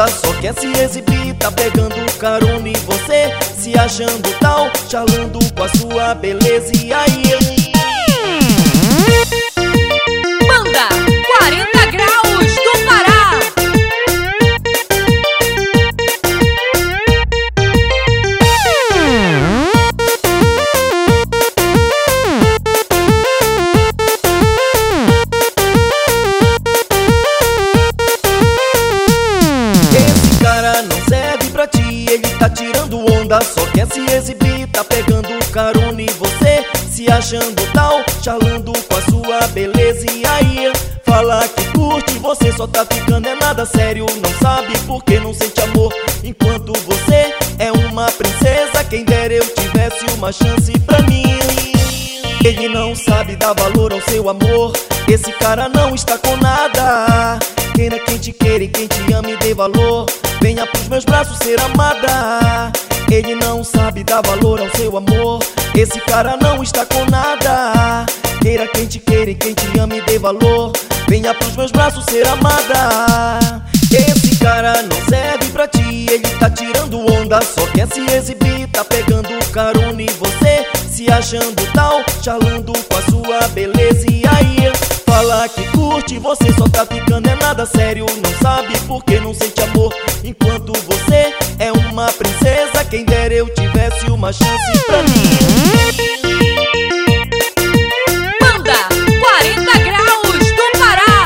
onda, só quer se exibir. Tá pegando carona em você, se achando tal, charlando com a sua beleza. E aí? Banda 40 Graus do Pará. Esse cara não serve pra ti, ele tá tirando onda, só quer se exibir. Tá pegando carona em você, se achando tal, charlando com a sua beleza. E aí? Fala que curte, você só tá ficando é nada sério. Não sabe por que não sente amor, enquanto você é uma princesa. Quem dera eu tivesse uma chance pra mim. Ele não sabe dar valor ao seu amor, esse cara não está com nada. Queira quem te queira e quem te ama e dê valor, venha pros meus braços ser amada. Ele não sabe dar valor ao seu amor, esse cara não está com nada. Queira quem te queira e quem te ama e dê valor, venha pros meus braços ser amada. Esse cara não serve pra ti, ele tá tirando onda, só quer se exibir. Tá pegando carona em você, se achando tal, charlando com a sua beleza. E aí? Fala que curte, você só tá ficando é nada sério. Não sabe por que não sente amor, enquanto você é uma princesa. Quem dera eu tivesse uma chance pra mim. Banda 40 Graus do Pará.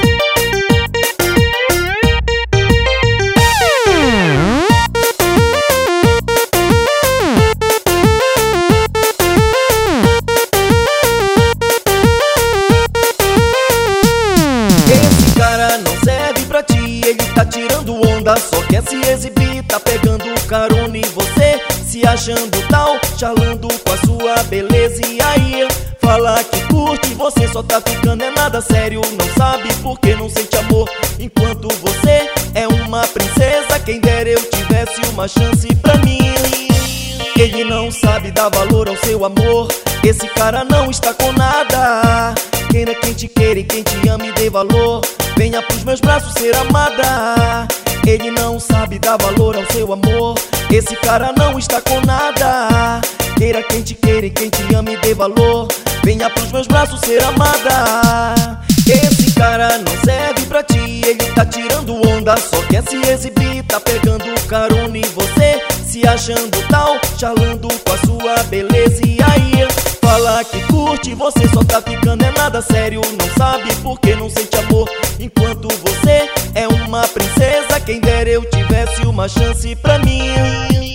Esse cara não serve pra ti, ele tá tirando onda, só quer se exibir. Tá pegando carona em você, se achando tal, charlando com a sua beleza. E aí? Fala que curte, você só tá ficando é nada sério. Não sabe por que não sente amor, enquanto você é uma princesa. Quem dera eu tivesse uma chance pra mim. Ele não sabe dar valor ao seu amor, esse cara não está com nada. Queira quem te queira e quem te ama e dê valor, venha pros meus braços ser amada. Ele não sabe dar valor ao seu amor, esse cara não está com nada. Queira quem te queira e quem te ama e dê valor, venha pros meus braços ser amada. Esse cara não serve pra ti, ele tá tirando onda, só quer se exibir. Tá pegando carona em você, se achando tal, charlando com a sua beleza. E aí? Fala que curte, você só tá ficando é nada sério. Não sabe por que não sente amor, enquanto você é uma princesa. Quem dera eu tivesse uma chance pra mim.